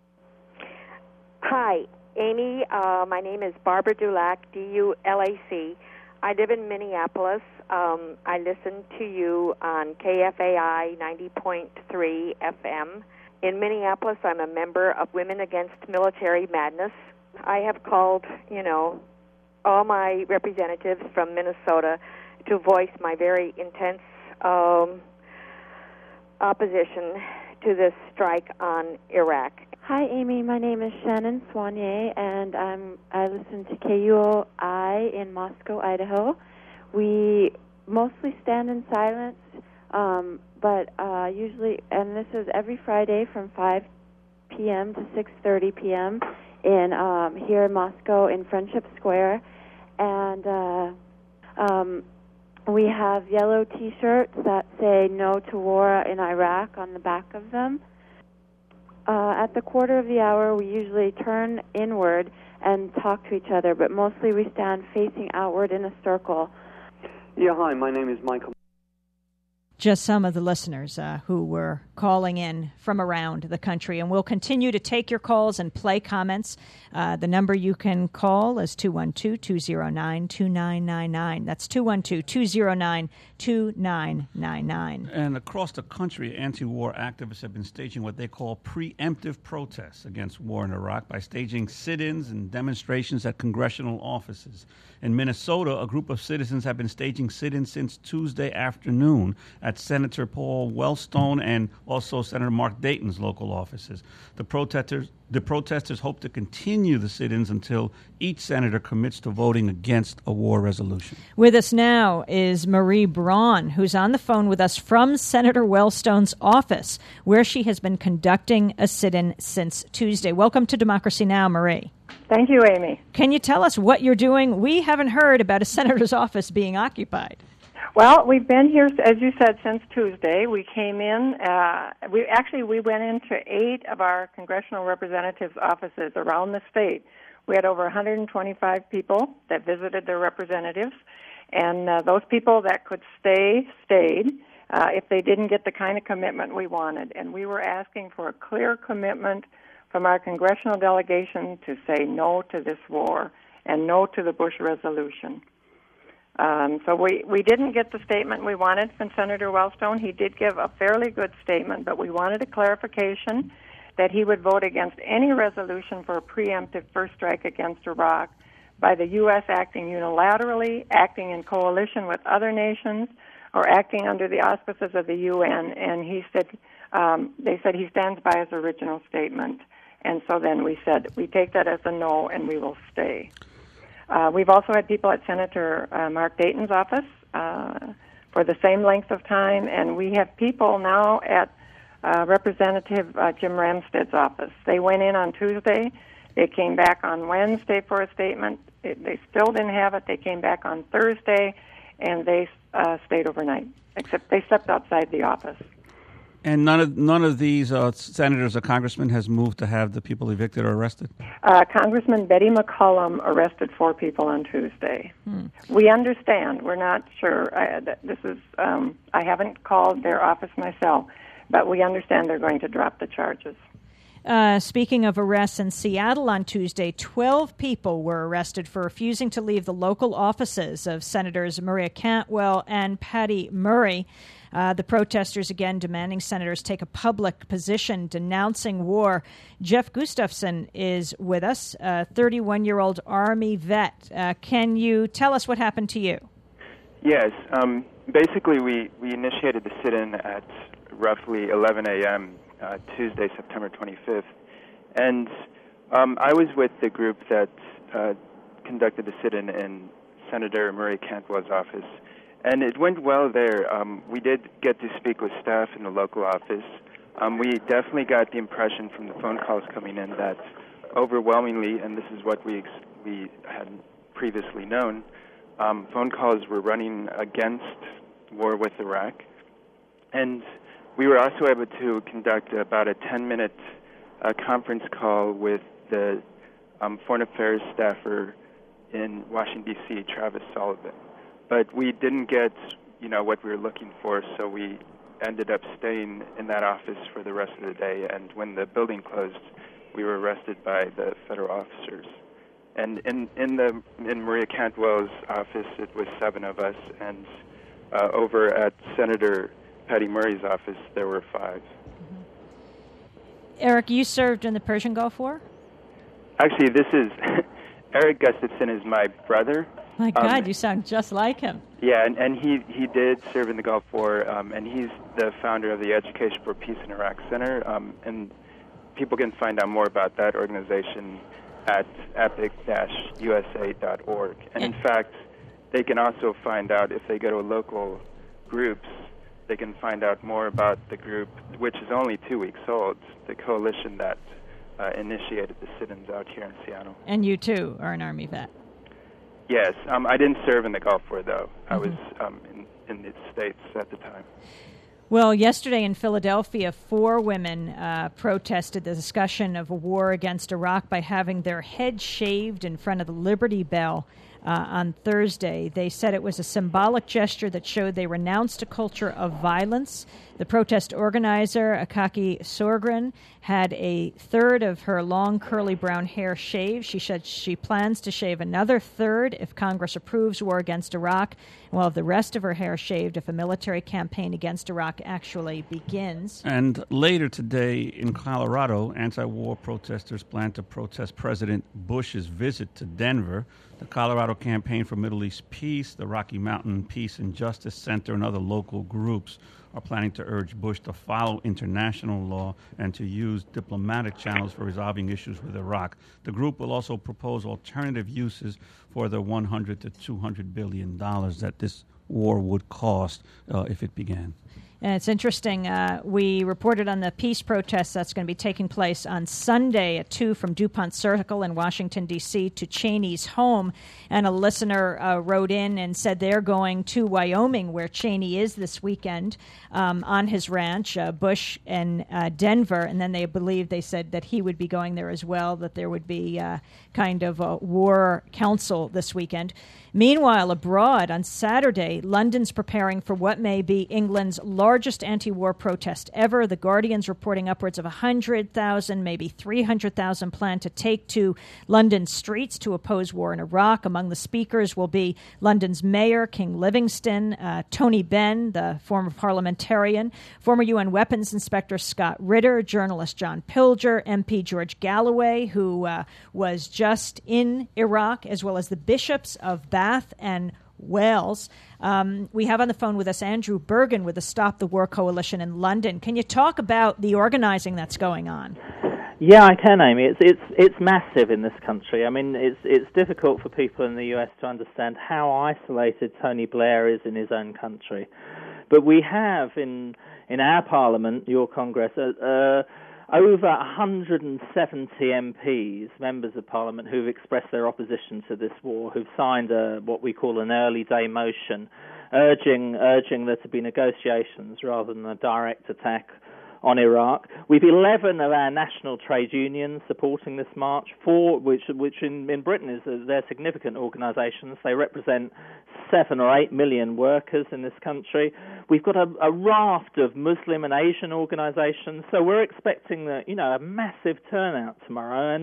Hi, Amy. My name is Barbara Dulac, D-U-L-A-C. I live in Minneapolis. I listen to you on KFAI 90.3 FM. In Minneapolis, I'm a member of Women Against Military Madness. I have called, all my representatives from Minnesota to voice my very intense opposition to this strike on Iraq. Hi, Amy. My name is Shannon Soignier, and I listen to KUOI in Moscow, Idaho. We mostly stand in silence, but usually, and this is every Friday from 5 p.m. to 6:30 p.m. in here in Moscow in Friendship Square, and we have yellow T-shirts that say "No to War in Iraq" on the back of them. At the quarter of the hour, we usually turn inward and talk to each other, but mostly we stand facing outward in a circle. Yeah, hi, my name is Michael. Just some of the listeners who were calling in from around the country. And we'll continue to take your calls and play comments. The number you can call is 212-209-2999. That's 212-209-2999. And across the country, anti-war activists have been staging what they call preemptive protests against war in Iraq by staging sit-ins and demonstrations at congressional offices. In Minnesota, a group of citizens have been staging sit-ins since Tuesday afternoon at Senator Paul Wellstone and also Senator Mark Dayton's local offices. The protesters hope to continue the sit-ins until each senator commits to voting against a war resolution. With us now is Marie Braun, who's on the phone with us from Senator Wellstone's office, where she has been conducting a sit-in since Tuesday. Welcome to Democracy Now!, Marie. Thank you, Amy. Can you tell us what you're doing? We haven't heard about a senator's office being occupied. Well, we've been here, as you said, since Tuesday. We came in, we went into 8 of our congressional representatives' offices around the state. We had over 125 people that visited their representatives, and those people that could stay, stayed, if they didn't get the kind of commitment we wanted. And we were asking for a clear commitment from our congressional delegation to say no to this war and no to the Bush resolution. So we didn't get the statement we wanted from Senator Wellstone. He did give a fairly good statement, but we wanted a clarification that he would vote against any resolution for a preemptive first strike against Iraq by the U.S. acting unilaterally, acting in coalition with other nations, or acting under the auspices of the UN. And he said, they said he stands by his original statement. And so then we said, we take that as a no and we will stay. We've also had people at Senator Mark Dayton's office for the same length of time, and we have people now at Representative Jim Ramsted's office. They went in on Tuesday. They came back on Wednesday for a statement. They still didn't have it. They came back on Thursday, and they stayed overnight, except they slept outside the office. And none of these senators or congressmen has moved to have the people evicted or arrested? Congressman Betty McCollum arrested 4 people on Tuesday. We understand. We're not sure. This is. I haven't called their office myself, but we understand they're going to drop the charges. Speaking of arrests in Seattle on Tuesday, 12 people were arrested for refusing to leave the local offices of Senators Maria Cantwell and Patty Murray. The protesters again demanding senators take a public position denouncing war. Jeff Gustafson is with us, a 31-year-old Army vet. Can you tell us what happened to you? Yes. Basically, we initiated the sit-in at roughly 11 a.m. Tuesday, September 25th. And I was with the group that conducted the sit-in in Senator Maria Cantwell's office. And it went well there. We did get to speak with staff in the local office. We definitely got the impression from the phone calls coming in that overwhelmingly, and this is what we had previously known, phone calls were running against war with Iraq. And we were also able to conduct about a 10-minute conference call with the Foreign Affairs staffer in Washington, D.C., Travis Sullivan. But we didn't get, what we were looking for, so we ended up staying in that office for the rest of the day. And when the building closed, we were arrested by the federal officers. And in Maria Cantwell's office, it was 7 of us, and over at Senator Patty Murray's office, there were 5. Eric, you served in the Persian Gulf War? Actually, this is Eric Gustafson is my brother. My God, you sound just like him. Yeah, and he did serve in the Gulf War, and he's the founder of the Education for Peace in Iraq Center, and people can find out more about that organization at epic-usa.org. And in fact, they can also find out, if they go to local groups, they can find out more about the group, which is only 2 weeks old, the coalition that initiated the sit-ins out here in Seattle. And you, too, are an Army vet. Yes. I didn't serve in the Gulf War, though. I was in the States at the time. Well, yesterday in Philadelphia, 4 women protested the discussion of a war against Iraq by having their heads shaved in front of the Liberty Bell on Thursday. They said it was a symbolic gesture that showed they renounced a culture of violence. The protest organizer, Akaki Sorgren, had a third of her long curly brown hair shaved. She said she plans to shave another third if Congress approves war against Iraq, and will have the rest of her hair shaved if a military campaign against Iraq actually begins. And later today in Colorado, anti-war protesters plan to protest President Bush's visit to Denver. The Colorado Campaign for Middle East Peace, the Rocky Mountain Peace and Justice Center, and other local groups are planning to urge Bush to follow international law and to use diplomatic channels for resolving issues with Iraq. The group will also propose alternative uses for the $100 to $200 billion that this war would cost if it began. And it's interesting. We reported on the peace protest that's going to be taking place on Sunday at 2 from DuPont Circle in Washington, D.C. to Cheney's home. And a listener wrote in and said they're going to Wyoming, where Cheney is this weekend, on his ranch, Bush and Denver. And then they said that he would be going there as well, that there would be kind of a war council this weekend. Meanwhile, abroad on Saturday, London's preparing for what may be England's largest anti-war protest ever. The Guardian's reporting upwards of 100,000, maybe 300,000 plan to take to London streets to oppose war in Iraq. Among the speakers will be London's mayor, King Livingston, Tony Benn, the former parliamentarian, former UN weapons inspector Scott Ritter, journalist John Pilger, MP George Galloway, who was just in Iraq, as well as the bishops of Bath and Wales. We have on the phone with us Andrew Bergen with the Stop the War Coalition in London. Can you talk about the organizing that's going on? Yeah, I can, Amy. It's massive in this country. I mean, it's difficult for people in the US to understand how isolated Tony Blair is in his own country. But we have in our Parliament, your Congress, over 170 MPs, members of Parliament, who've expressed their opposition to this war, who've signed what we call an early day motion, urging there to be negotiations rather than a direct attack on Iraq. We've 11 of our national trade unions supporting this march, which in Britain they're significant organisations. They represent 7 or 8 million workers in this country. We've got a raft of Muslim and Asian organisations, so we're expecting a massive turnout tomorrow,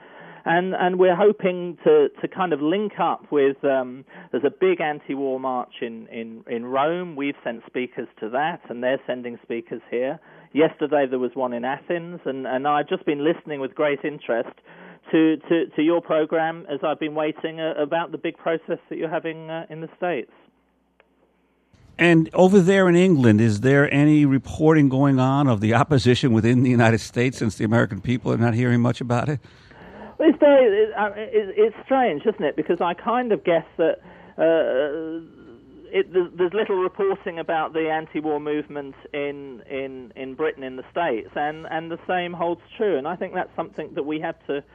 and we're hoping to kind of link up with. There's a big anti-war march in Rome. We've sent speakers to that, and they're sending speakers here. Yesterday there was one in Athens, and I've just been listening with great interest to your program as I've been waiting about the big process that you're having in the States. And over there in England, is there any reporting going on of the opposition within the United States, since the American people are not hearing much about it? Well, it's strange, isn't it? Because I kind of guess that there's little reporting about the anti-war movement in Britain, in the States, and the same holds true. And I think that's something that we have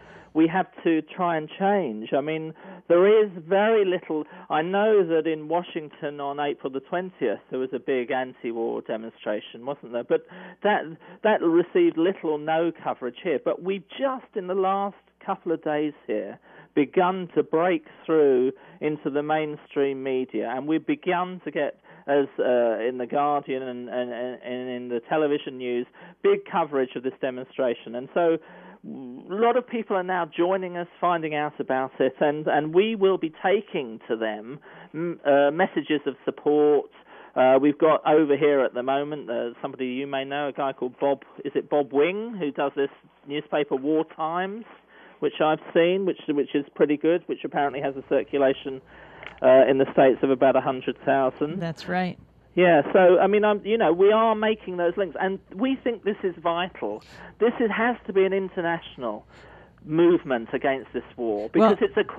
to try and change. I mean, there is very little. I know that in Washington on April the 20th there was a big anti-war demonstration, wasn't there? But that received little or no coverage here. But we've just in the last couple of days here begun to break through into the mainstream media, and we've begun to get, as in the Guardian and in the television news, big coverage of this demonstration. And so a lot of people are now joining us, finding out about it, and we will be taking to them messages of support. We've got over here at the moment somebody you may know, a guy called Bob Wing, who does this newspaper War Times, which I've seen, which is pretty good, which apparently has a circulation in the States of about 100,000. That's right. Yeah, so, I mean, we are making those links, and we think this is vital. Has to be an international movement against this war, because it's a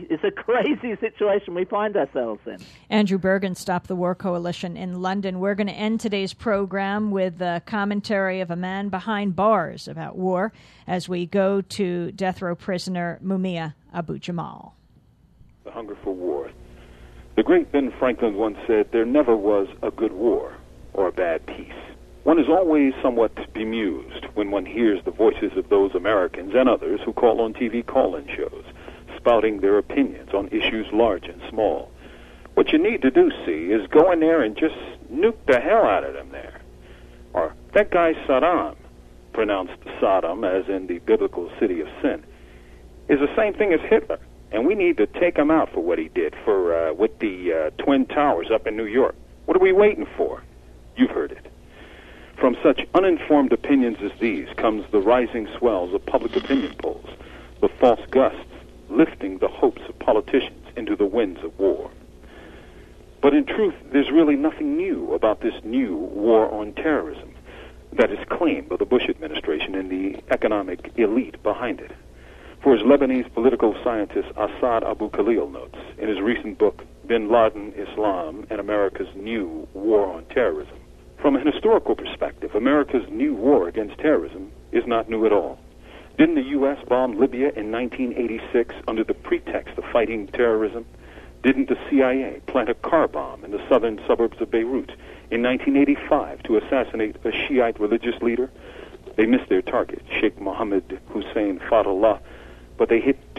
crazy situation we find ourselves in. Andrew Bergen, Stop the War Coalition in London. We're going to end today's program with a commentary of a man behind bars about war as we go to death row prisoner Mumia Abu-Jamal. The hunger for war. The great Ben Franklin once said, "There never was a good war or a bad peace." One is always somewhat bemused when one hears the voices of those Americans and others who call on TV call-in shows, spouting their opinions on issues large and small. What you need to do, see, is go in there and just nuke the hell out of them there. Or that guy Saddam, pronounced Sodom as in the biblical city of sin, is the same thing as Hitler. And we need to take him out for what he did with the Twin Towers up in New York. What are we waiting for? You've heard it. From such uninformed opinions as these comes the rising swells of public opinion polls, the false gusts lifting the hopes of politicians into the winds of war. But in truth, there's really nothing new about this new war on terrorism that is claimed by the Bush administration and the economic elite behind it. For as Lebanese political scientist Assad Abu Khalil notes in his recent book, Bin Laden, Islam, and America's New War on Terrorism, from a historical perspective, America's new war against terrorism is not new at all. Didn't the U.S. bomb Libya in 1986 under the pretext of fighting terrorism? Didn't the CIA plant a car bomb in the southern suburbs of Beirut in 1985 to assassinate a Shiite religious leader? They missed their target, Sheikh Mohammed Hussein Fadullah, but they hit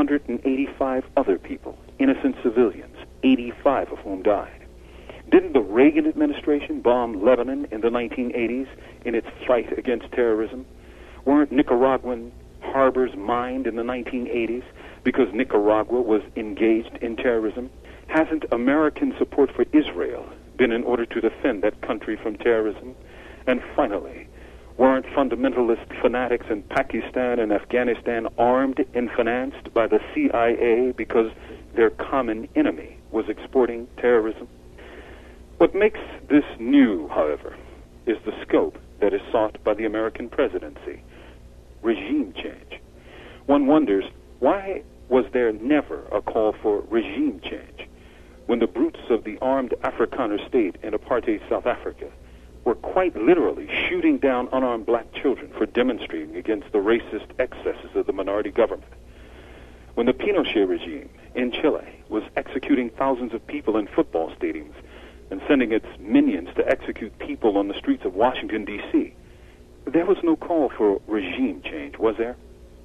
285 other people, innocent civilians, 85 of whom died. Didn't the Reagan administration bomb Lebanon in the 1980s in its fight against terrorism? Weren't Nicaraguan harbors mined in the 1980s because Nicaragua was engaged in terrorism? Hasn't American support for Israel been in order to defend that country from terrorism? And finally, weren't fundamentalist fanatics in Pakistan and Afghanistan armed and financed by the CIA because their common enemy was exporting terrorism? What makes this new, however, is the scope that is sought by the American presidency: regime change. One wonders, why was there never a call for regime change when the brutes of the armed Afrikaner state in apartheid South Africa were quite literally shooting down unarmed black children for demonstrating against the racist excesses of the minority government? When the Pinochet regime in Chile was executing thousands of people in football stadiums and sending its minions to execute people on the streets of Washington, D.C., there was no call for regime change, was there?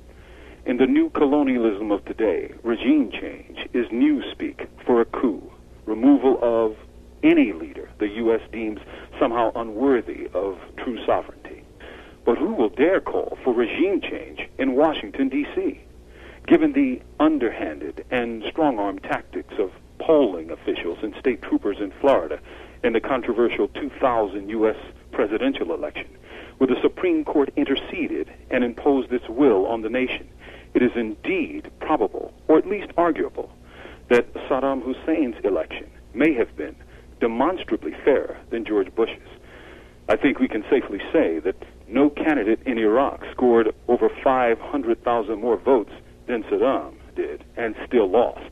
In the new colonialism of today, regime change is newspeak for a coup, removal of any leader the U.S. deems somehow unworthy of true sovereignty. But who will dare call for regime change in Washington, D.C., given the underhanded and strong-arm tactics of polling officials and state troopers in Florida in the controversial 2000 U.S. presidential election, where the Supreme Court interceded and imposed its will on the nation? It is indeed probable, or at least arguable, that Saddam Hussein's election may have been demonstrably fairer than George Bush's. I think we can safely say that no candidate in Iraq scored over 500,000 more votes than Saddam did and still lost.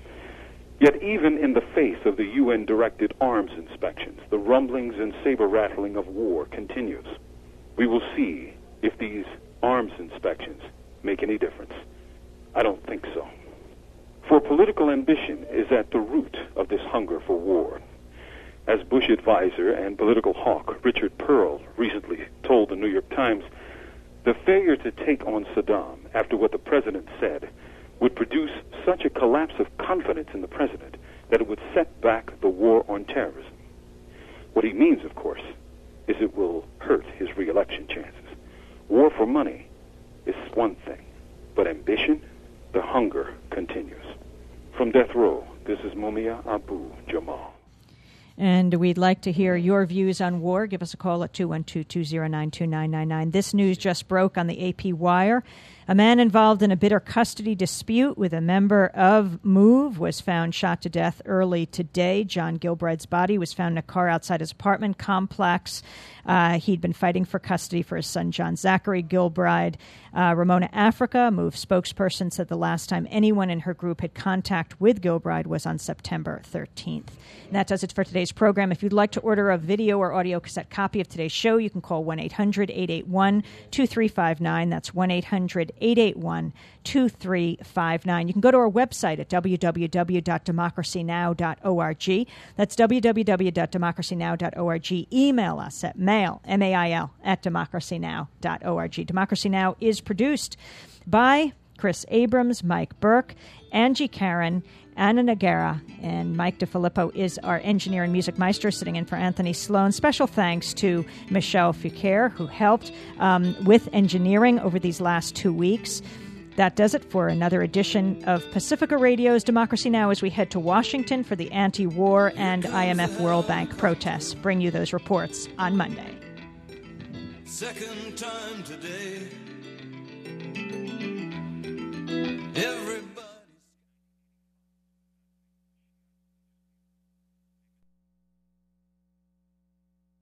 Yet even in the face of the UN-directed arms inspections, the rumblings and saber-rattling of war continues. We will see if these arms inspections make any difference. I don't think so. For political ambition is at the root of this hunger for war. As Bush advisor and political hawk Richard Pearl recently told the New York Times, the failure to take on Saddam after what the president said would produce such a collapse of confidence in the president that it would set back the war on terrorism. What he means, of course, is it will hurt his re-election chances. War for money is one thing, but ambition, the hunger continues. From Death Row, this is Mumia Abu Jamal. And we'd like to hear your views on war. Give us a call at 212-209-2999. This news just broke on the AP Wire. A man involved in a bitter custody dispute with a member of MOVE was found shot to death early today. John Gilbride's body was found in a car outside his apartment complex. He'd been fighting for custody for his son, John Zachary Gilbride. Ramona Africa, MOVE spokesperson, said the last time anyone in her group had contact with Gilbride was on September 13th. And that does it for today's program. If you'd like to order a video or audio cassette copy of today's show, you can call 1-800-881-2359. That's 1-800-881-2359. You can go to our website at www.democracynow.org. That's www.democracynow.org. Email us at mail, M-A-I-L, at democracynow.org. Democracy Now! Is produced by Chris Abrams, Mike Burke, Angie Karen, Anna Nagara, and Mike DeFilippo is our engineer and music maestro, sitting in for Anthony Sloan. Special thanks to Michelle Foucault, who helped with engineering over these last 2 weeks. That does it for another edition of Pacifica Radio's Democracy Now! As we head to Washington for the anti-war and IMF World Bank protests. Bring you those reports on Monday. Second time today.